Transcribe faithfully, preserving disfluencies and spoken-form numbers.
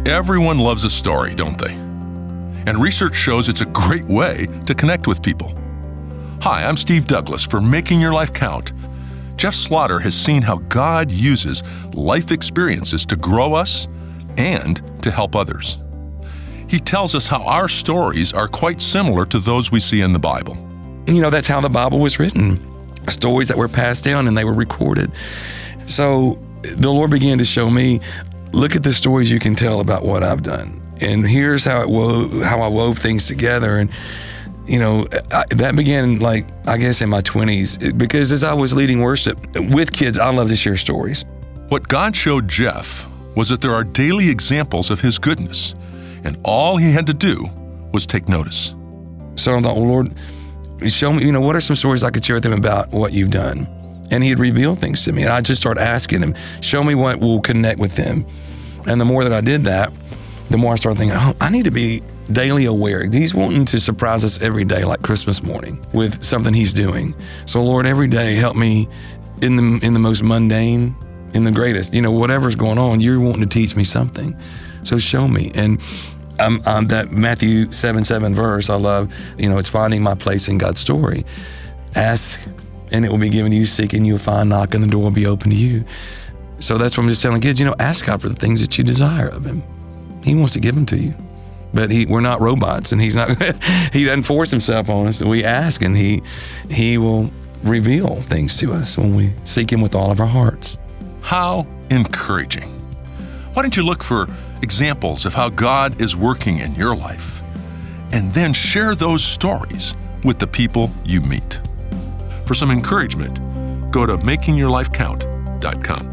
Everyone loves a story, don't they? And research shows it's a great way to connect with people. Hi, I'm Steve Douglas for Making Your Life Count. Jeff Slaughter has seen how God uses life experiences to grow us and to help others. He tells us how our stories are quite similar to those we see in the Bible. You know, that's how the Bible was written. Stories that were passed down and they were recorded. So the Lord began to show me, look at the stories you can tell about what I've done. And here's how it wove, how I wove things together. And, you know, I, that began like, I guess in my twenties, because as I was leading worship with kids, I love to share stories. What God showed Jeff was that there are daily examples of his goodness, and all he had to do was take notice. So I thought, well, Lord, show me, you know, what are some stories I could share with them about what you've done? And he had revealed things to me. And I just started asking him, show me what will connect with them. And the more that I did that, the more I started thinking, oh, I need to be daily aware. He's wanting to surprise us every day, like Christmas morning, with something he's doing. So Lord, every day help me in the in the most mundane, in the greatest, you know, whatever's going on, you're wanting to teach me something. So show me. And um, um, that Matthew seven seven verse, I love, you know, it's finding my place in God's story. Ask and it will be given to you, seek and you'll find, knock and the door will be open to you. So that's what I'm just telling kids, you know, ask God for the things that you desire of him. He wants to give them to you. But he, we're not robots, and he's not, he doesn't force himself on us. We ask, and he, he will reveal things to us when we seek him with all of our hearts. How encouraging. Why don't you look for examples of how God is working in your life, and then share those stories with the people you meet. For some encouragement, go to making your life count dot com.